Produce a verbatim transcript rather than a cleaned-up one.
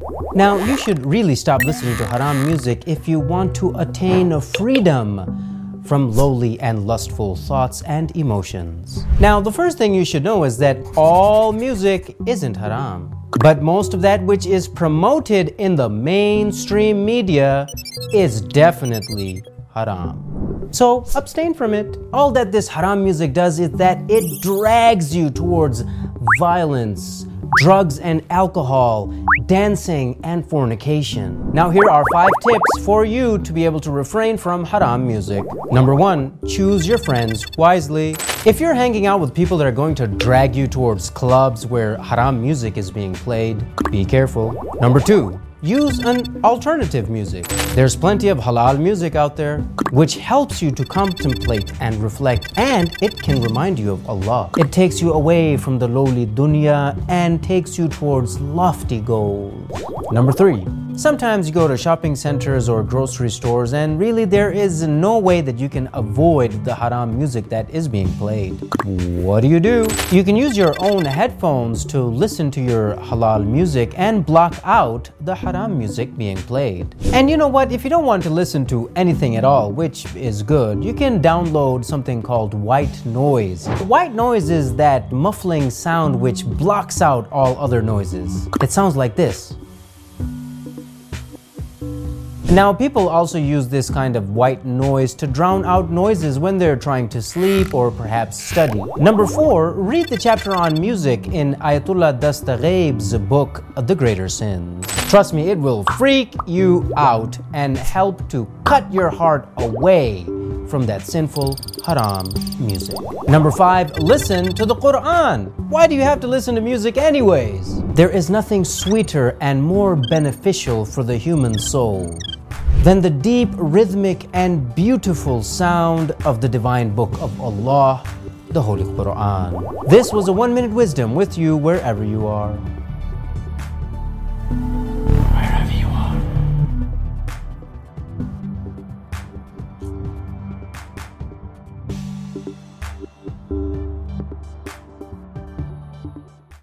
Now, you should really stop listening to haram music if you want to attain freedom from lowly and lustful thoughts and emotions. Now, the first thing you should know is that all music isn't haram. But most of that which is promoted in the mainstream media is definitely haram. So abstain from it. All that this haram music does is that it drags you towards violence, drugs and alcohol, dancing and fornication. Now here are five tips for you to be able to refrain from haram music. Number one, choose your friends wisely. If you're hanging out with people that are going to drag you towards clubs where haram music is being played, be careful. Number two, use an alternative music. There's plenty of halal music out there which helps you to contemplate and reflect, and it can remind you of Allah. It takes you away from the lowly dunya and takes you towards lofty goals. Number three, sometimes you go to shopping centers or grocery stores and really there is no way that you can avoid the haram music that is being played. What do you do? You can use your own headphones to listen to your halal music and block out the haram music being played. And you know what? If you don't want to listen to anything at all, which is good, you can download something called white noise. White noise is that muffling sound which blocks out all other noises. It sounds like this. Now, people also use this kind of white noise to drown out noises when they're trying to sleep or perhaps study. Number four, read the chapter on music in Ayatollah Dastaghaib's book, The Greater Sins. Trust me, it will freak you out and help to cut your heart away from that sinful haram music. Number five, listen to the Quran. Why do you have to listen to music anyways? There is nothing sweeter and more beneficial for the human soul than the deep, rhythmic, and beautiful sound of the divine book of Allah, the Holy Quran. This was a one minute wisdom with you wherever you are.